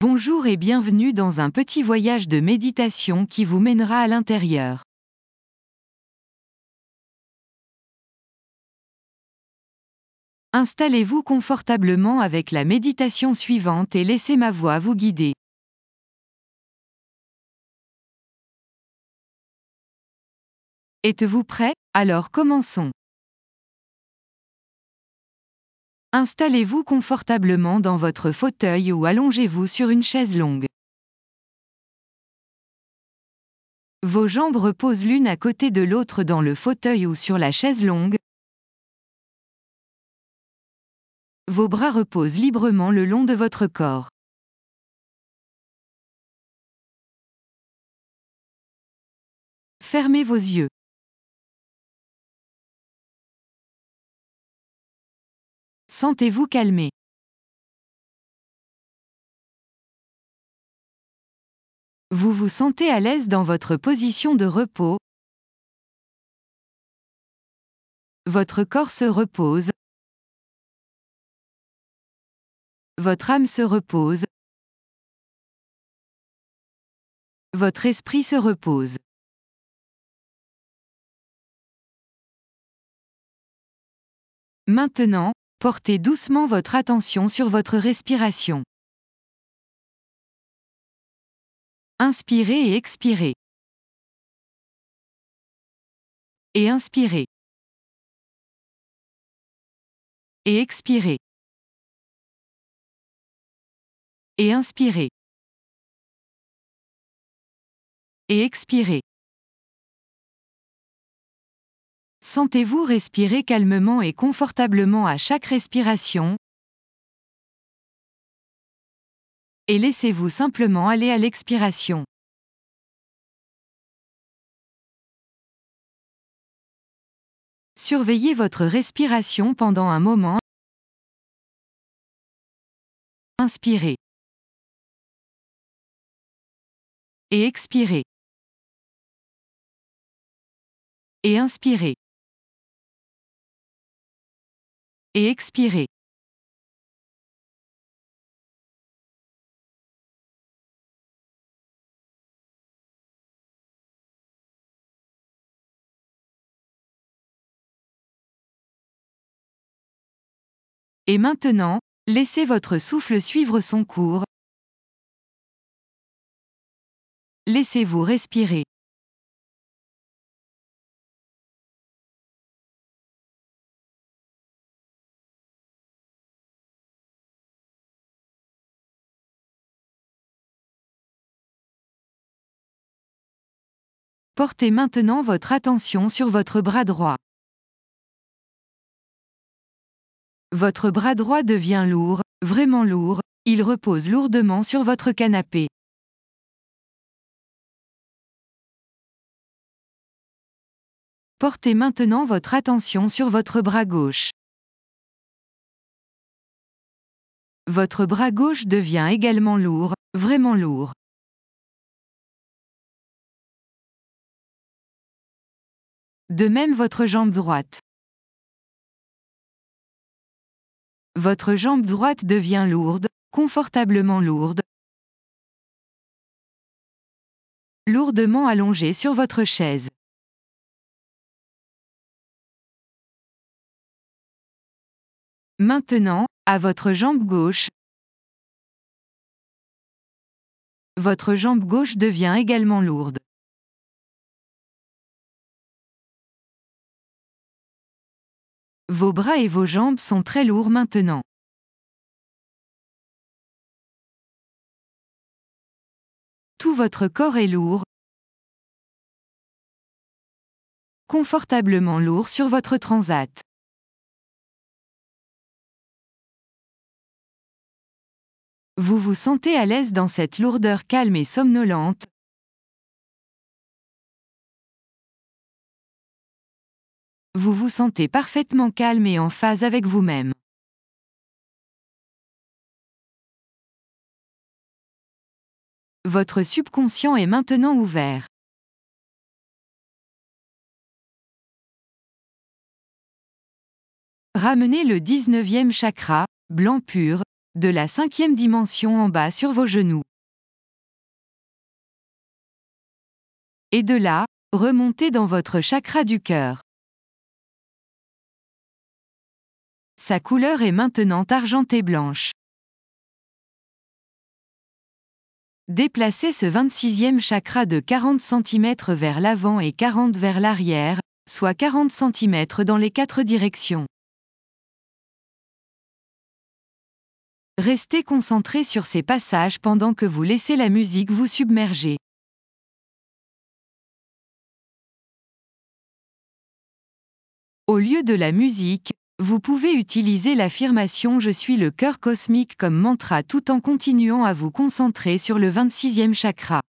Bonjour et bienvenue dans un petit voyage de méditation qui vous mènera à l'intérieur. Installez-vous confortablement avec la méditation suivante et laissez ma voix vous guider. Êtes-vous prêt? Alors commençons. Installez-vous confortablement dans votre fauteuil ou allongez-vous sur une chaise longue. Vos jambes reposent l'une à côté de l'autre dans le fauteuil ou sur la chaise longue. Vos bras reposent librement le long de votre corps. Fermez vos yeux. Sentez-vous calmé. Vous vous sentez à l'aise dans votre position de repos. Votre corps se repose. Votre âme se repose. Votre esprit se repose. Maintenant, portez doucement votre attention sur votre respiration. Inspirez et expirez. Et inspirez. Et expirez. Et inspirez. Et expirez. Sentez-vous respirer calmement et confortablement à chaque respiration. Et laissez-vous simplement aller à l'expiration. Surveillez votre respiration pendant un moment. Inspirez. Et expirez. Et inspirez. Et expirez. Et maintenant, laissez votre souffle suivre son cours. Laissez-vous respirer. Portez maintenant votre attention sur votre bras droit. Votre bras droit devient lourd, vraiment lourd, il repose lourdement sur votre canapé. Portez maintenant votre attention sur votre bras gauche. Votre bras gauche devient également lourd, vraiment lourd. De même votre jambe droite. Votre jambe droite devient lourde, confortablement lourde. Lourdement allongée sur votre chaise. Maintenant, à votre jambe gauche. Votre jambe gauche devient également lourde. Vos bras et vos jambes sont très lourds maintenant. Tout votre corps est lourd, confortablement lourd sur votre transat. Vous vous sentez à l'aise dans cette lourdeur calme et somnolente. Vous vous sentez parfaitement calme et en phase avec vous-même. Votre subconscient est maintenant ouvert. Ramenez le 19e chakra, blanc pur, de la 5e dimension en bas sur vos genoux. Et de là, remontez dans votre chakra du cœur. Sa couleur est maintenant argentée blanche. Déplacez ce 26e chakra de 40 cm vers l'avant et 40 vers l'arrière, soit 40 cm dans les 4 directions. Restez concentré sur ces passages pendant que vous laissez la musique vous submerger. Au lieu de la musique, vous pouvez utiliser l'affirmation Je suis le cœur cosmique comme mantra tout en continuant à vous concentrer sur le 26e chakra.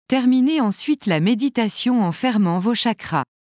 Terminez ensuite la méditation en fermant vos chakras.